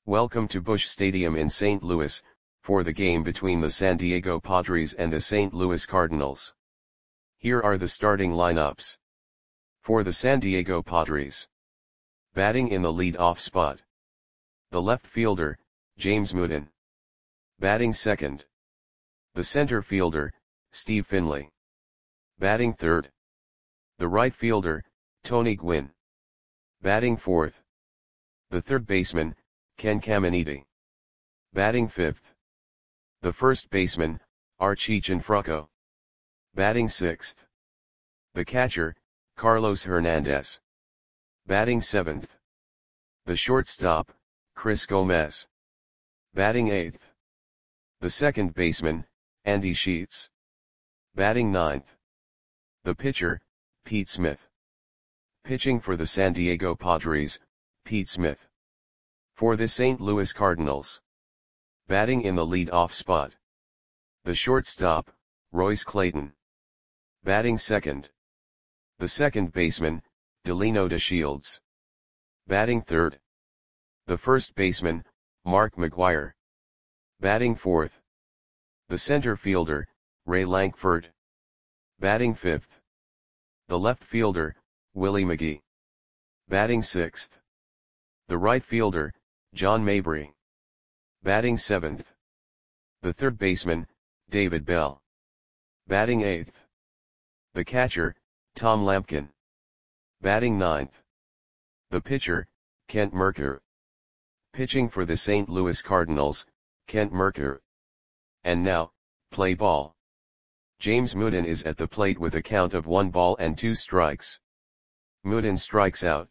Welcome to Busch Stadium in St. Louis, for the game between the San Diego Padres and the St. Louis Cardinals. Here are the starting lineups. For the San Diego Padres. Batting in the lead-off spot. The left fielder, James Mooden. Batting second. The center fielder, Steve Finley. Batting third. The right fielder, Tony Gwynn. Batting fourth. The third baseman, Ken Caminiti. Batting fifth. The first baseman, Archie Cianfrocco. Batting sixth. The catcher, Carlos Hernandez. Batting seventh. The shortstop, Chris Gomez. Batting eighth. The second baseman, Andy Sheets. Batting ninth. The pitcher, Pete Smith. Pitching for the San Diego Padres, Pete Smith. For the St. Louis Cardinals. Batting in the lead-off spot. The shortstop, Royce Clayton. Batting second. The second baseman, Delino DeShields. Batting third. The first baseman, Mark McGwire. Batting fourth. The center fielder, Ray Lankford. Batting fifth. The left fielder, Willie McGee. Batting sixth. The right fielder, John Mabry. Batting seventh. The third baseman, David Bell. Batting eighth. The catcher, Tom Lampkin. Batting ninth. The pitcher, Kent Mercker. Pitching for the St. Louis Cardinals, Kent Mercker. And now, play ball. James Mooden is at the plate with a count of 1 ball and 2 strikes. Mooden strikes out.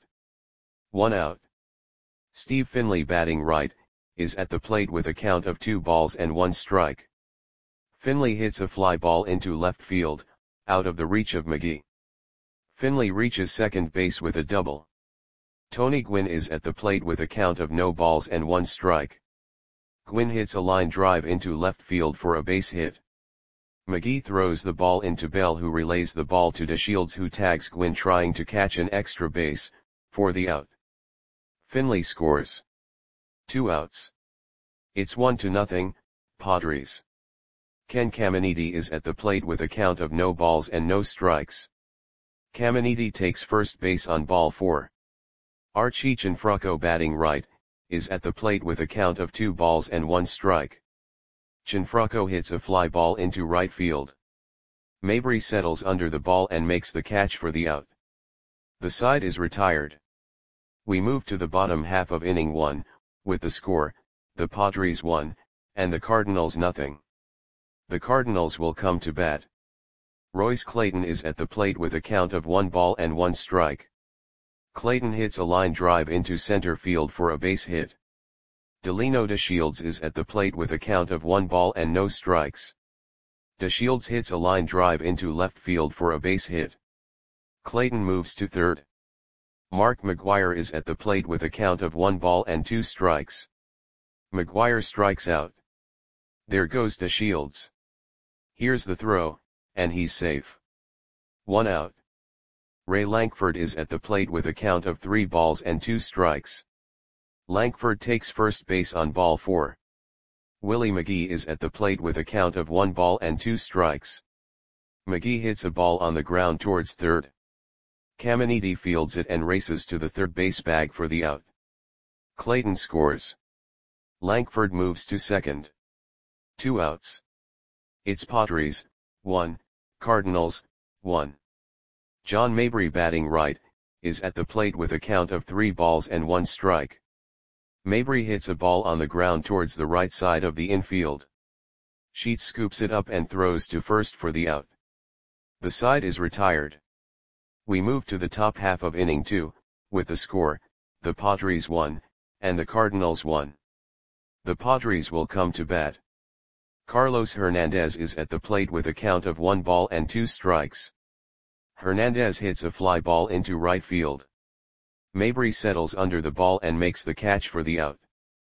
1 out. Steve Finley batting right, is at the plate with a count of 2 balls and 1 strike. Finley hits a fly ball into left field, out of the reach of McGee. Finley reaches second base with a double. Tony Gwynn is at the plate with a count of no balls and 1 strike. Gwynn hits a line drive into left field for a base hit. McGee throws the ball into Bell, who relays the ball to DeShields, who tags Gwynn trying to catch an extra base, for the out. Finley scores. 2 outs. It's 1-0, Padres. Ken Caminiti is at the plate with a count of no balls and no strikes. Caminiti takes first base on ball 4. Archie Cianfrocco batting right, is at the plate with a count of 2 balls and 1 strike. Cianfrocco hits a fly ball into right field. Mabry settles under the ball and makes the catch for the out. The side is retired. We move to the bottom half of inning 1, with the score, the Padres 1, and the Cardinals 0. The Cardinals will come to bat. Royce Clayton is at the plate with a count of 1 ball and 1 strike. Clayton hits a line drive into center field for a base hit. Delino DeShields is at the plate with a count of 1 ball and no strikes. DeShields hits a line drive into left field for a base hit. Clayton moves to third. Mark McGwire is at the plate with a count of 1 ball and 2 strikes. McGwire strikes out. There goes DeShields. Here's the throw, and he's safe. 1 out. Ray Lankford is at the plate with a count of 3 balls and 2 strikes. Lankford takes first base on ball 4. Willie McGee is at the plate with a count of 1 ball and 2 strikes. McGee hits a ball on the ground towards third. Caminiti fields it and races to the third base bag for the out. Clayton scores. Lankford moves to second. 2 outs. It's Padres 1, Cardinals 1. John Mabry batting right, is at the plate with a count of 3 balls and 1 strike. Mabry hits a ball on the ground towards the right side of the infield. Sheets scoops it up and throws to first for the out. The side is retired. We move to the top half of inning 2, with the score, the Padres 1, and the Cardinals 1. The Padres will come to bat. Carlos Hernandez is at the plate with a count of 1 ball and 2 strikes. Hernandez hits a fly ball into right field. Mabry settles under the ball and makes the catch for the out.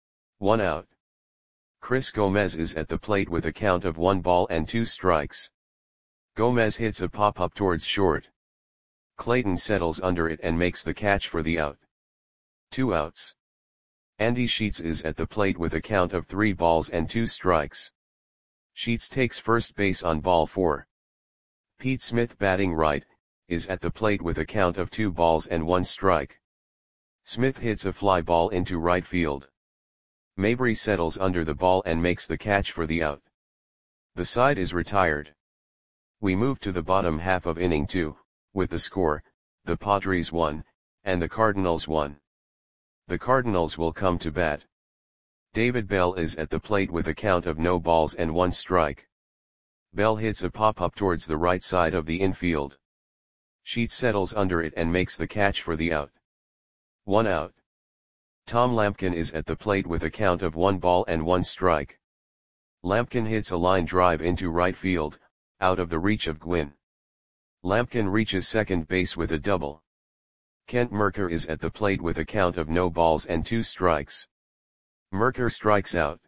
1 out. Chris Gomez is at the plate with a count of 1 ball and 2 strikes. Gomez hits a pop-up towards short. Clayton settles under it and makes the catch for the out. 2 outs. Andy Sheets is at the plate with a count of 3 balls and 2 strikes. Sheets takes first base on ball 4. Pete Smith, batting right, is at the plate with a count of 2 balls and 1 strike. Smith hits a fly ball into right field. Mabry settles under the ball and makes the catch for the out. The side is retired. We move to the bottom half of inning 2, with the score, the Padres 1, and the Cardinals 1. The Cardinals will come to bat. David Bell is at the plate with a count of no balls and 1 strike. Bell hits a pop-up towards the right side of the infield. Sheets settles under it and makes the catch for the out. 1 out. Tom Lampkin is at the plate with a count of 1 ball and 1 strike. Lampkin hits a line drive into right field, out of the reach of Gwynn. Lampkin reaches second base with a double. Kent Mercker is at the plate with a count of no balls and 2 strikes. Mercker strikes out.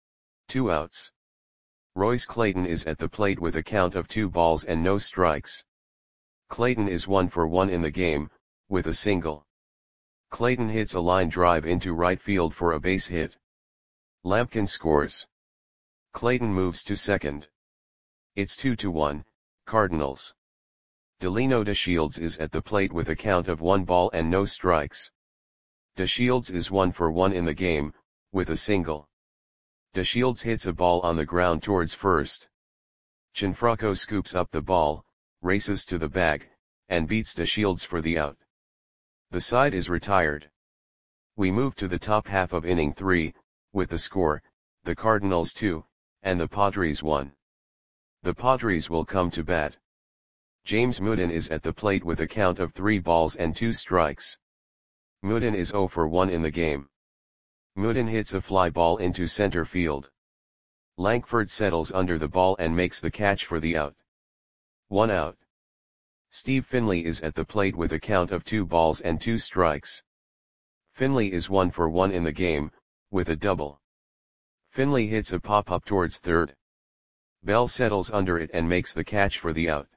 2 outs. Royce Clayton is at the plate with a count of 2 balls and no strikes. Clayton is 1 for 1 in the game, with a single. Clayton hits a line drive into right field for a base hit. Lampkin scores. Clayton moves to second. It's 2-1, Cardinals. Delino DeShields is at the plate with a count of 1 ball and no strikes. DeShields is 1 for 1 in the game, with a single. DeShields hits a ball on the ground towards first. Gianfranco scoops up the ball, races to the bag, and beats DeShields for the out. The side is retired. We move to the top half of inning 3, with the score, the Cardinals 2, and the Padres 1. The Padres will come to bat. James Mooden is at the plate with a count of 3 balls and 2 strikes. Mooden is 0 for 1 in the game. Mooden hits a fly ball into center field. Lankford settles under the ball and makes the catch for the out. 1 out. Steve Finley is at the plate with a count of 2 balls and 2 strikes. Finley is 1 for 1 in the game, with a double. Finley hits a pop-up towards third. Bell settles under it and makes the catch for the out.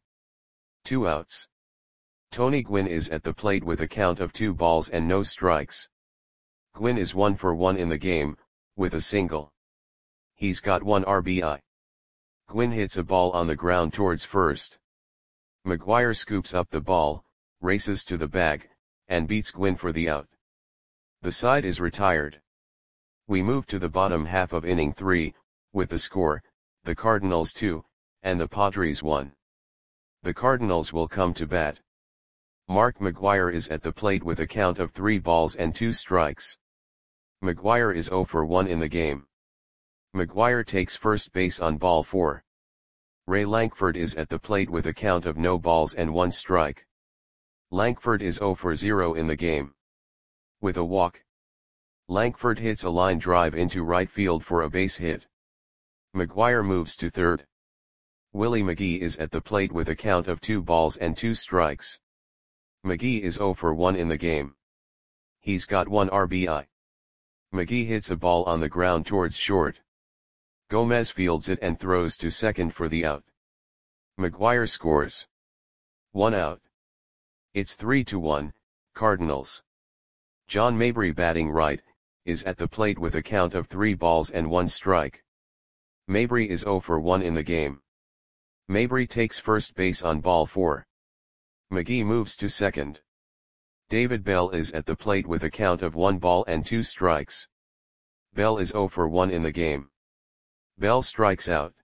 2 outs. Tony Gwynn is at the plate with a count of 2 balls and no strikes. Gwynn is 1 for 1 in the game, with a single. He's got 1 RBI. Gwynn hits a ball on the ground towards first. McGuire scoops up the ball, races to the bag, and beats Gwynn for the out. The side is retired. We move to the bottom half of inning 3, with the score, the Cardinals 2, and the Padres 1. The Cardinals will come to bat. Mark McGuire is at the plate with a count of 3 balls and 2 strikes. McGuire is 0 for 1 in the game. McGuire takes first base on ball 4. Ray Lankford is at the plate with a count of no balls and 1 strike. Lankford is 0 for 0 in the game. With a walk. Lankford hits a line drive into right field for a base hit. McGuire moves to third. Willie McGee is at the plate with a count of 2 balls and 2 strikes. McGee is 0 for 1 in the game. He's got 1 RBI. McGee hits a ball on the ground towards short. Gomez fields it and throws to second for the out. McGuire scores. 1 out. It's 3-1, Cardinals. John Mabry, batting right, is at the plate with a count of 3 balls and 1 strike. Mabry is 0 for 1 in the game. Mabry takes first base on ball 4. McGee moves to second. David Bell is at the plate with a count of 1 ball and 2 strikes. Bell is 0 for 1 in the game. Bell strikes out.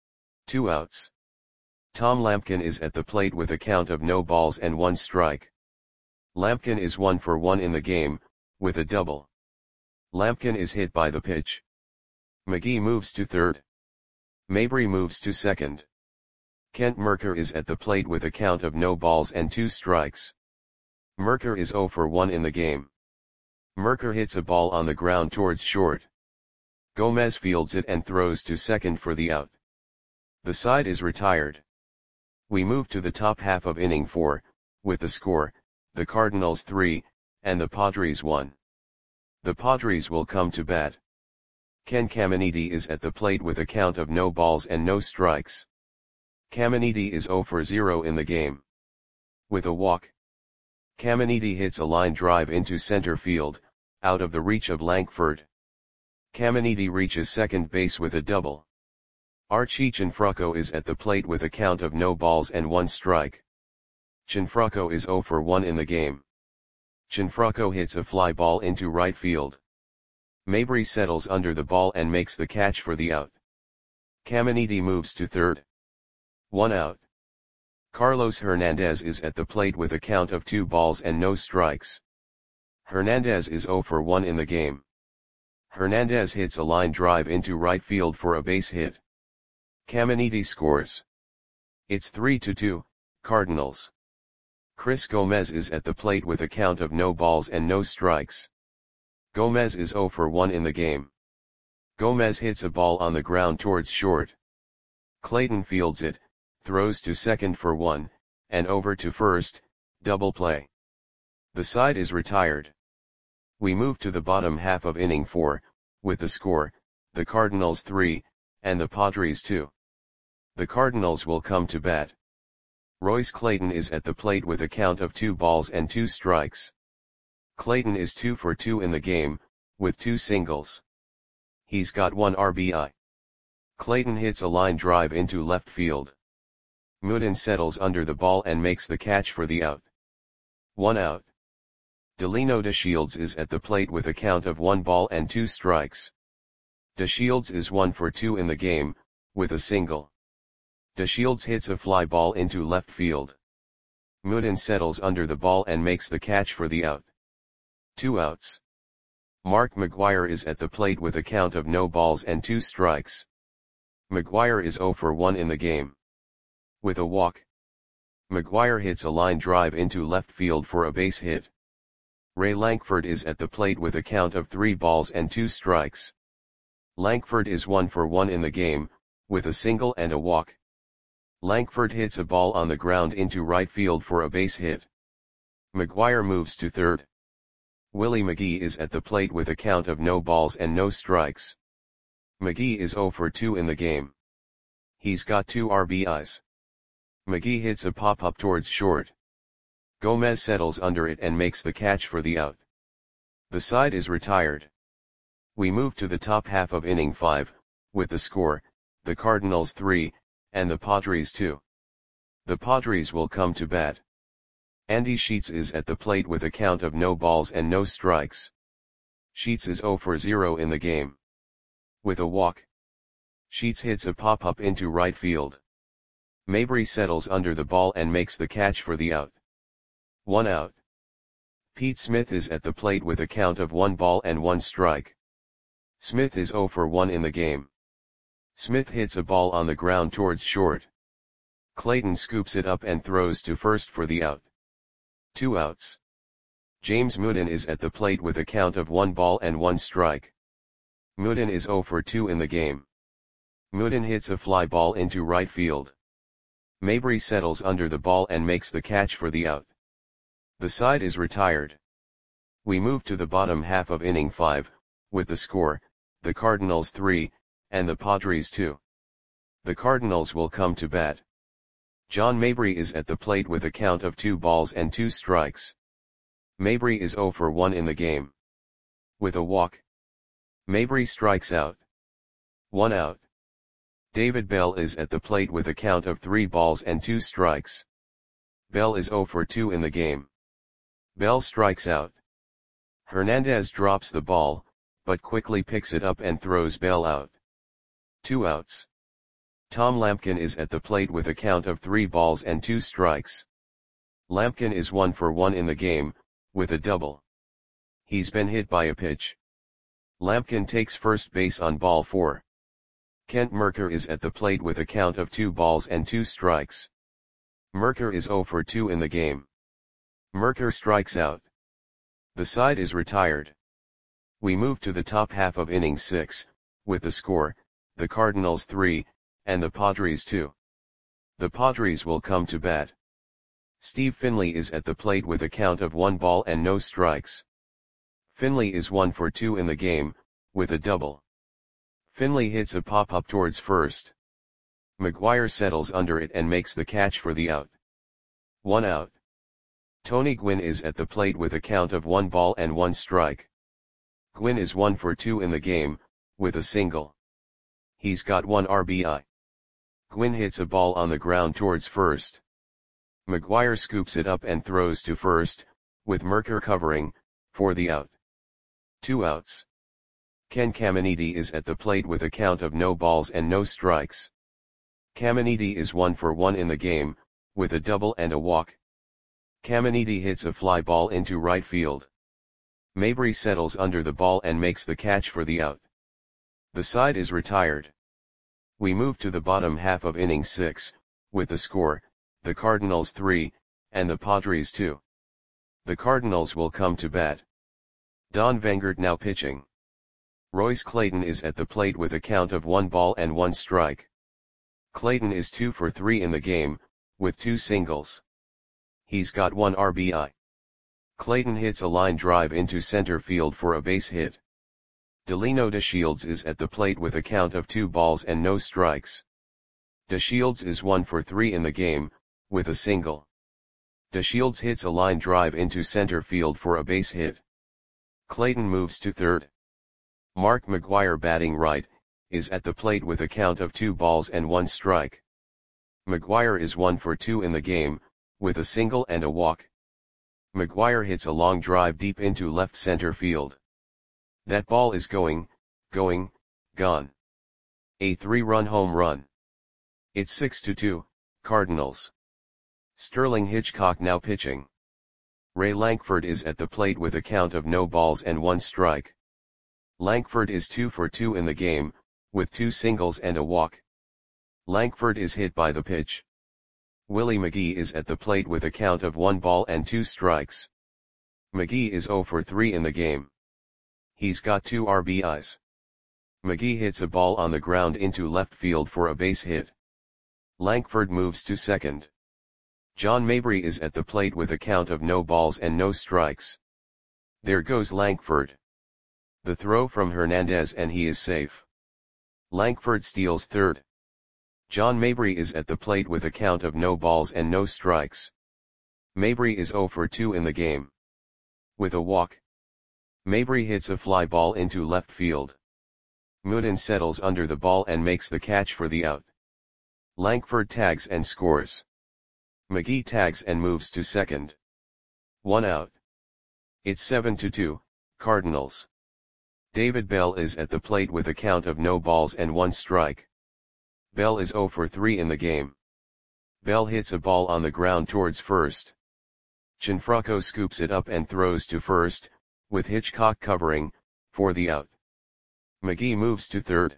2 outs. Tom Lampkin is at the plate with a count of no balls and 1 strike. Lampkin is 1 for 1 in the game, with a double. Lampkin is hit by the pitch. McGee moves to third. Mabry moves to second. Kent Mercker is at the plate with a count of no balls and 2 strikes. Mercker is 0 for 1 in the game. Mercker hits a ball on the ground towards short. Gomez fields it and throws to second for the out. The side is retired. We move to the top half of inning 4, with the score, the Cardinals 3, and the Padres 1. The Padres will come to bat. Ken Caminiti is at the plate with a count of no balls and no strikes. Caminiti is 0 for 0 in the game. With a walk. Caminiti hits a line drive into center field, out of the reach of Langford. Caminiti reaches second base with a double. Archie Cianfrocco is at the plate with a count of no balls and 1 strike. Cianfrocco is 0 for 1 in the game. Cianfrocco hits a fly ball into right field. Mabry settles under the ball and makes the catch for the out. Caminiti moves to third. 1 out. Carlos Hernandez is at the plate with a count of 2 balls and no strikes. Hernandez is 0 for 1 in the game. Hernandez hits a line drive into right field for a base hit. Caminiti scores. It's 3-2, Cardinals. Chris Gomez is at the plate with a count of no balls and no strikes. Gomez is 0 for 1 in the game. Gomez hits a ball on the ground towards short. Clayton fields it, throws to second for 1, and over to first, double play. The side is retired. We move to the bottom half of inning 4, with the score, the Cardinals 3, and the Padres 2. The Cardinals will come to bat. Royce Clayton is at the plate with a count of 2 balls and 2 strikes. Clayton is 2 for 2 in the game, with 2 singles. He's got 1 RBI. Clayton hits a line drive into left field. Mooden settles under the ball and makes the catch for the out. 1 out. Delino DeShields is at the plate with a count of 1 ball and 2 strikes. DeShields is 1 for 2 in the game, with a single. DeShields hits a fly ball into left field. Mooden settles under the ball and makes the catch for the out. 2 outs. Mark McGwire is at the plate with a count of no balls and 2 strikes. McGwire is 0 for 1 in the game. With a walk. McGwire hits a line drive into left field for a base hit. Ray Lankford is at the plate with a count of 3 balls and 2 strikes. Lankford is 1 for 1 in the game, with a single and a walk. Lankford hits a ball on the ground into right field for a base hit. McGwire moves to third. Willie McGee is at the plate with a count of no balls and no strikes. McGee is 0 for 2 in the game. He's got 2 RBIs. McGee hits a pop-up towards short. Gomez settles under it and makes the catch for the out. The side is retired. We move to the top half of inning 5, with the score, the Cardinals 3, and the Padres 2. The Padres will come to bat. Andy Sheets is at the plate with a count of no balls and no strikes. Sheets is 0 for 0 in the game. With a walk. Sheets hits a pop-up into right field. Mabry settles under the ball and makes the catch for the out. 1 out. Pete Smith is at the plate with a count of 1 ball and 1 strike. Smith is 0 for 1 in the game. Smith hits a ball on the ground towards short. Clayton scoops it up and throws to first for the out. 2 outs. James Mooden is at the plate with a count of 1 ball and 1 strike. Mooden is 0 for 2 in the game. Mooden hits a fly ball into right field. Mabry settles under the ball and makes the catch for the out. The side is retired. We move to the bottom half of inning 5, with the score, the Cardinals 3, and the Padres 2. The Cardinals will come to bat. John Mabry is at the plate with a count of 2 balls and 2 strikes. Mabry is 0 for 1 in the game. With a walk. Mabry strikes out. 1 out. David Bell is at the plate with a count of 3 balls and 2 strikes. Bell is 0 for 2 in the game. Bell strikes out. Hernandez drops the ball, but quickly picks it up and throws Bell out. 2 outs. Tom Lampkin is at the plate with a count of 3 balls and 2 strikes. Lampkin is 1 for 1 in the game, with a double. He's been hit by a pitch. Lampkin takes first base on ball 4. Kent Mercker is at the plate with a count of 2 balls and 2 strikes. Mercker is 0 for 2 in the game. Mercker strikes out. The side is retired. We move to the top half of inning 6, with the score, the Cardinals 3, and the Padres 2. The Padres will come to bat. Steve Finley is at the plate with a count of 1 ball and no strikes. Finley is 1 for 2 in the game, with a double. Finley hits a pop-up towards first. McGwire settles under it and makes the catch for the out. 1 out. Tony Gwynn is at the plate with a count of 1 ball and 1 strike. Gwynn is 1 for 2 in the game, with a single. He's got 1 RBI. Gwynn hits a ball on the ground towards first. McGuire scoops it up and throws to first, with Mercker covering, for the out. 2 outs. Ken Caminiti is at the plate with a count of no balls and no strikes. Caminiti is 1 for 1 in the game, with a double and a walk. Caminiti hits a fly ball into right field. Mabry settles under the ball and makes the catch for the out. The side is retired. We move to the bottom half of inning 6, with the score, the Cardinals 3, and the Padres 2. The Cardinals will come to bat. Don Vangert now pitching. Royce Clayton is at the plate with a count of 1 ball and 1 strike. Clayton is 2 for 3 in the game, with 2 singles. He's got 1 RBI. Clayton hits a line drive into center field for a base hit. Delino DeShields is at the plate with a count of 2 balls and no strikes. DeShields is 1 for 3 in the game, with a single. DeShields hits a line drive into center field for a base hit. Clayton moves to third. Mark McGuire, batting right, is at the plate with a count of 2 balls and 1 strike. McGuire is 1 for 2 in the game, with a single and a walk. McGuire hits a long drive deep into left center field. That ball is gone. A 3-run home run. It's 6-2, Cardinals. Sterling Hitchcock now pitching. Ray Lankford is at the plate with a count of no balls and 1 strike. Lankford is 2 for 2 in the game, with 2 singles and a walk. Lankford is hit by the pitch. Willie McGee is at the plate with a count of 1 ball and 2 strikes. McGee is 0 for 3 in the game. He's got 2 RBIs. McGee hits a ball on the ground into left field for a base hit. Lankford moves to second. John Mabry is at the plate with a count of no balls and no strikes. There goes Lankford. The throw from Hernandez and he is safe. Lankford steals third. John Mabry is at the plate with a count of no balls and no strikes. Mabry is 0 for 2 in the game. With a walk. Mabry hits a fly ball into left field. Mooden settles under the ball and makes the catch for the out. Lankford tags and scores. McGee tags and moves to second. 1 out. It's 7-2, Cardinals. David Bell is at the plate with a count of no balls and 1 strike. Bell is 0 for 3 in the game. Bell hits a ball on the ground towards first. Gianfranco scoops it up and throws to first, with Hitchcock covering, for the out. McGee moves to third.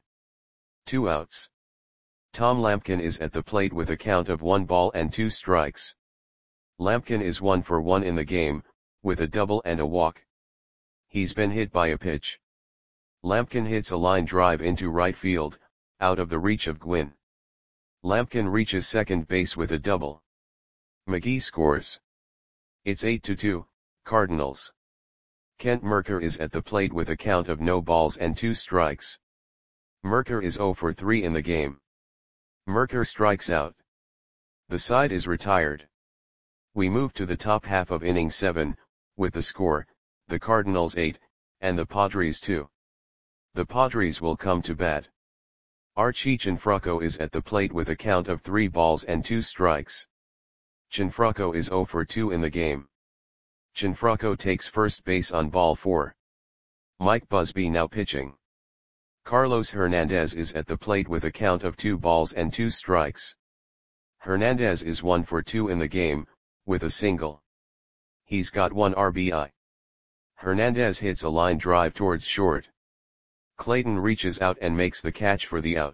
2 outs. Tom Lampkin is at the plate with a count of 1 ball and 2 strikes. Lampkin is 1 for 1 in the game, with a double and a walk. He's been hit by a pitch. Lampkin hits a line drive into right field, out of the reach of Gwynn. Lampkin reaches second base with a double. McGee scores. It's 8-2, Cardinals. Kent Mercker is at the plate with a count of no balls and 2 strikes. Mercker is 0 for 3 in the game. Mercker strikes out. The side is retired. We move to the top half of inning 7, with the score, the Cardinals 8, and the Padres 2. The Padres will come to bat. Archie Gianfranco is at the plate with a count of 3 balls and 2 strikes. Gianfranco is 0 for 2 in the game. Gianfranco takes first base on ball 4. Mike Busby now pitching. Carlos Hernandez is at the plate with a count of 2 balls and 2 strikes. Hernandez is 1 for 2 in the game, with a single. He's got 1 RBI. Hernandez hits a line drive towards short. Clayton reaches out and makes the catch for the out.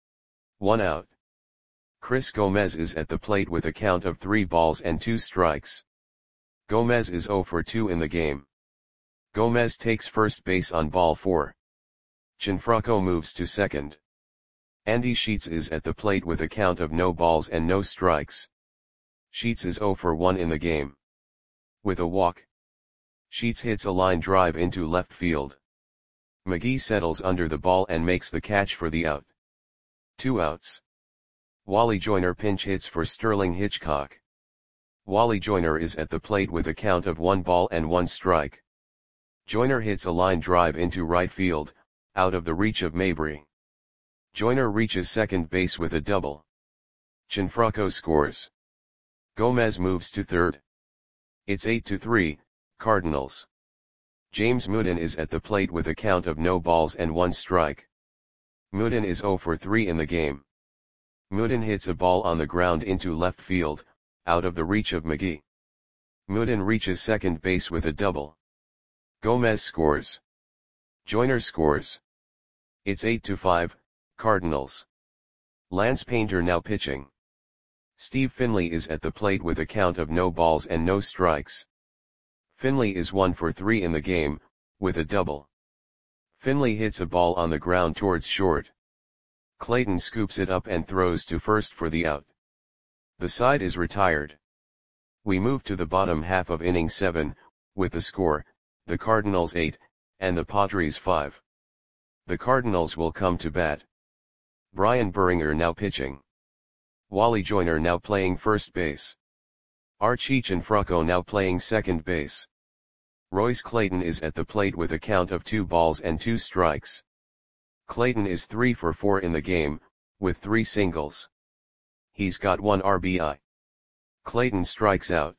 1 out. Chris Gomez is at the plate with a count of 3 balls and 2 strikes. Gomez is 0 for 2 in the game. Gomez takes first base on ball 4. Gianfranco moves to second. Andy Sheets is at the plate with a count of no balls and no strikes. Sheets is 0 for 1 in the game. With a walk. Sheets hits a line drive into left field. McGee settles under the ball and makes the catch for the out. 2 outs. Wally Joyner pinch hits for Sterling Hitchcock. Wally Joyner is at the plate with a count of 1 ball and 1 strike. Joyner hits a line drive into right field, out of the reach of Mabry. Joyner reaches second base with a double. Cianfrocco scores. Gomez moves to third. It's 8-3, Cardinals. James Mooden is at the plate with a count of no balls and 1 strike. Mooden is 0 for 3 in the game. Mooden hits a ball on the ground into left field, out of the reach of McGee. Mooden reaches second base with a double. Gomez scores. Joyner scores. It's 8-5, Cardinals. Lance Painter now pitching. Steve Finley is at the plate with a count of no balls and no strikes. Finley is 1 for 3 in the game, with a double. Finley hits a ball on the ground towards short. Clayton scoops it up and throws to first for the out. The side is retired. We move to the bottom half of inning 7, with the score, the Cardinals 8, and the Padres 5. The Cardinals will come to bat. Brian Buringer now pitching. Wally Joyner now playing first base. Archie Cianfrocco now playing second base. Royce Clayton is at the plate with a count of 2 balls and 2 strikes. Clayton is 3 for 4 in the game, with 3 singles. He's got 1 RBI. Clayton strikes out.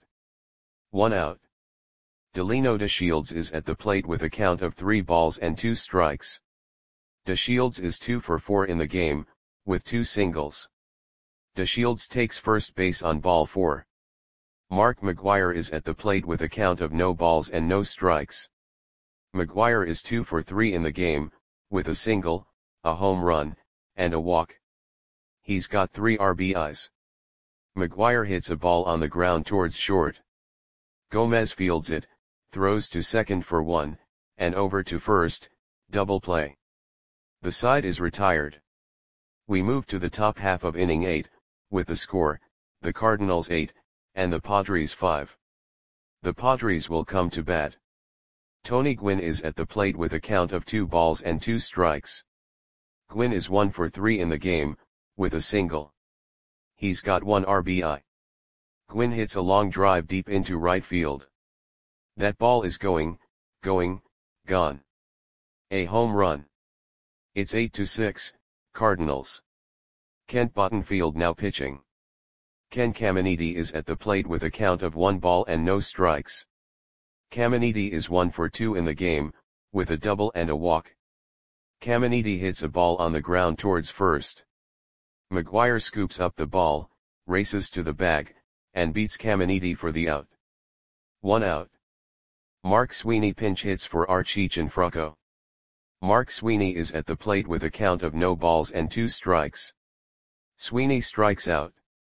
1 out. Delino DeShields is at the plate with a count of 3 balls and 2 strikes. DeShields is 2 for 4 in the game, with 2 singles. DeShields takes first base on ball 4. Mark McGwire is at the plate with a count of no balls and no strikes. McGwire is 2 for 3 in the game, with a single, a home run, and a walk. He's got 3 RBIs. McGwire hits a ball on the ground towards short. Gomez fields it, throws to second for 1, and over to first, double play. The side is retired. We move to the top half of inning 8, with the score, the Cardinals 8, and the Padres 5. The Padres will come to bat. Tony Gwynn is at the plate with a count of 2 balls and 2 strikes. Gwynn is 1 for 3 in the game, with a single. He's got 1 RBI. Gwynn hits a long drive deep into right field. That ball is going, gone. A home run. It's 8-6, Cardinals. Kent Bottenfield now pitching. Ken Caminiti is at the plate with a count of 1 ball and no strikes. Caminiti is 1 for 2 in the game, with a double and a walk. Caminiti hits a ball on the ground towards first. McGwire scoops up the ball, races to the bag, and beats Caminiti for the out. 1 out. Mark Sweeney pinch hits for Archie Cianfrocco. Mark Sweeney is at the plate with a count of no balls and 2 strikes. Sweeney strikes out.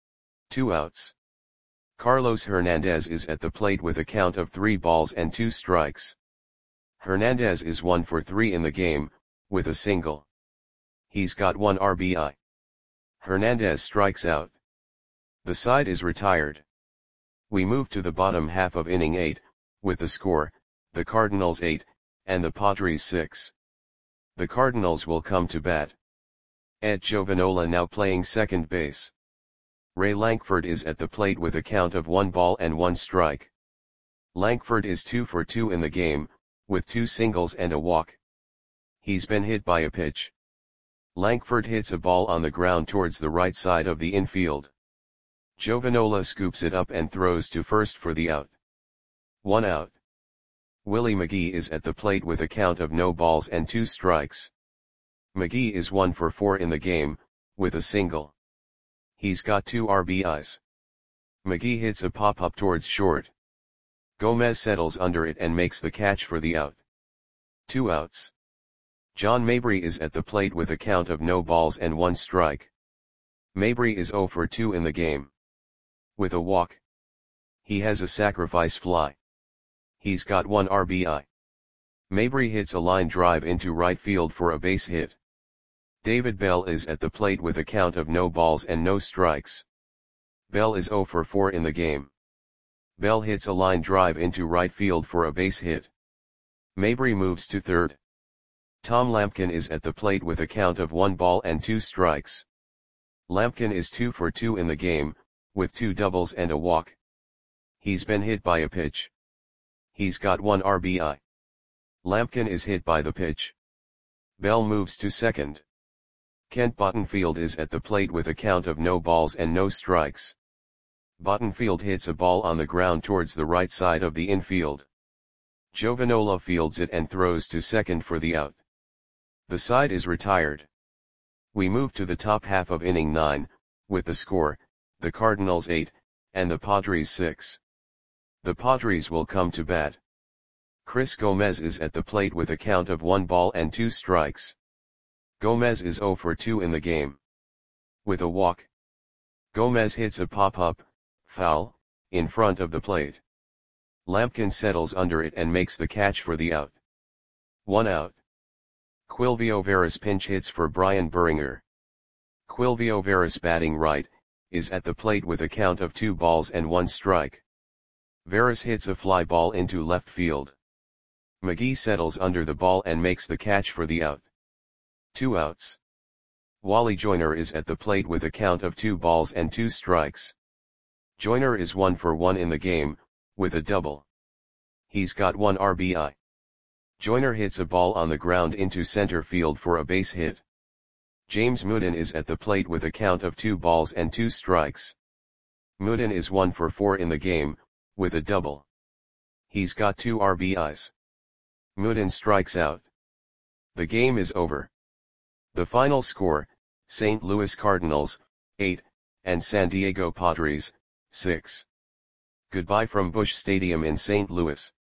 2 outs. Carlos Hernandez is at the plate with a count of 3 balls and 2 strikes. Hernandez is 1 for 3 in the game, with a single. He's got 1 RBI. Hernandez strikes out. The side is retired. We move to the bottom half of inning 8, with the score, the Cardinals 8, and the Padres 6. The Cardinals will come to bat. Ed Giovanola now playing second base. Ray Lankford is at the plate with a count of 1 ball and 1 strike. Lankford is 2 for 2 in the game, with 2 singles and a walk. He's been hit by a pitch. Lankford hits a ball on the ground towards the right side of the infield. Giovanola scoops it up and throws to first for the out. 1 out. Willie McGee is at the plate with a count of no balls and 2 strikes. McGee is 1 for 4 in the game, with a single. He's got 2 RBIs. McGee hits a pop-up towards short. Gomez settles under it and makes the catch for the out. 2 outs. John Mabry is at the plate with a count of no balls and 1 strike. Mabry is 0 for 2 in the game. With a walk. He has a sacrifice fly. He's got 1 RBI. Mabry hits a line drive into right field for a base hit. David Bell is at the plate with a count of no balls and no strikes. Bell is 0 for 4 in the game. Bell hits a line drive into right field for a base hit. Mabry moves to third. Tom Lampkin is at the plate with a count of 1 ball and 2 strikes. Lampkin is 2 for 2 in the game, with 2 doubles and a walk. He's been hit by a pitch. He's got 1 RBI. Lampkin is hit by the pitch. Bell moves to second. Kent Bottenfield is at the plate with a count of no balls and no strikes. Bottenfield hits a ball on the ground towards the right side of the infield. Giovanola fields it and throws to second for the out. The side is retired. We move to the top half of inning 9, with the score, the Cardinals 8, and the Padres 6. The Padres will come to bat. Chris Gomez is at the plate with a count of 1 ball and 2 strikes. Gomez is 0 for 2 in the game. With a walk, Gomez hits a pop-up, foul, in front of the plate. Lampkin settles under it and makes the catch for the out. 1 out. Quilvio Veras pinch hits for Brian Burringer. Quilvio Veras, batting right, is at the plate with a count of 2 balls and 1 strike. Veras hits a fly ball into left field. McGee settles under the ball and makes the catch for the out. 2 outs. Wally Joyner is at the plate with a count of 2 balls and 2 strikes. Joyner is 1 for 1 in the game, with a double. He's got 1 RBI. Joyner hits a ball on the ground into center field for a base hit. James Mooden is at the plate with a count of 2 balls and 2 strikes. Mooden is 1 for 4 in the game, with a double. He's got 2 RBIs. Mooden strikes out. The game is over. The final score, St. Louis Cardinals, 8, and San Diego Padres, 6. Goodbye from Busch Stadium in St. Louis.